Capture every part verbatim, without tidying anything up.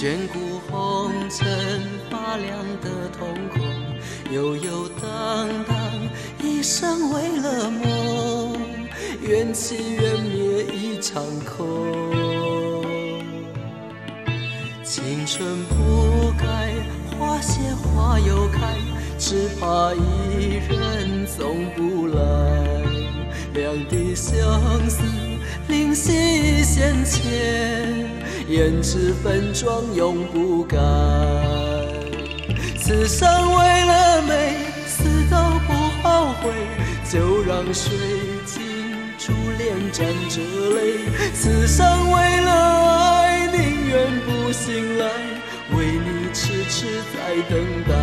眷顾红尘发亮的瞳孔，悠悠荡荡一生为了梦，缘起缘灭一场空。青春不改，花谢花又开，只怕一人总不来。两地相思，灵犀现前，胭脂粉妆永不改。此生为了美，死都不后悔，就让水晶珠帘沾着泪。此生为了爱，宁愿不醒来，为你痴痴在等待。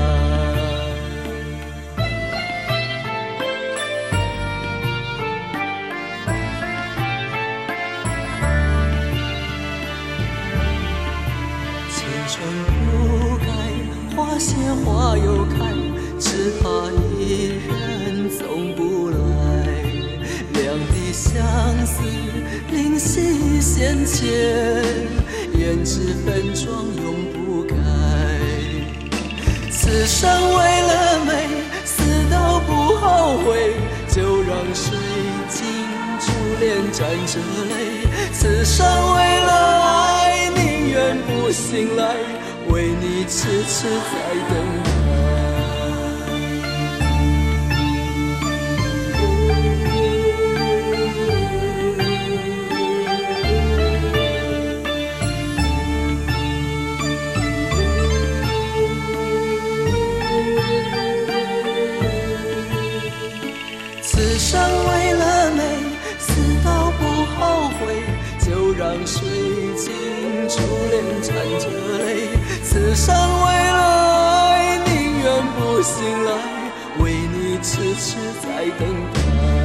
不改，花谢花又开，只怕一人总不来。两地相思，灵犀现前，胭脂粉妆永不改。此生为了美，死都不后悔，就让水晶珠帘沾着泪。此生为了爱，宁愿不醒来，为你痴痴在等待。此生为了美，死都不后悔，就让水晶珠帘沾着泪。此生为了爱，宁愿不醒来，为你痴痴在等待。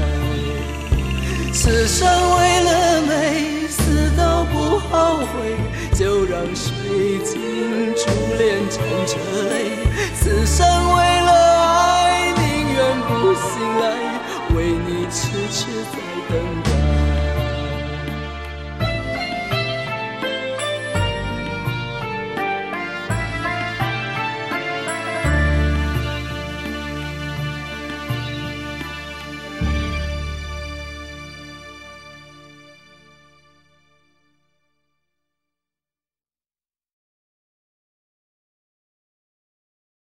此生为了美，死都不后悔，就让水晶珠帘沾着泪。此生为了爱，宁愿不醒来，为你痴痴在等待。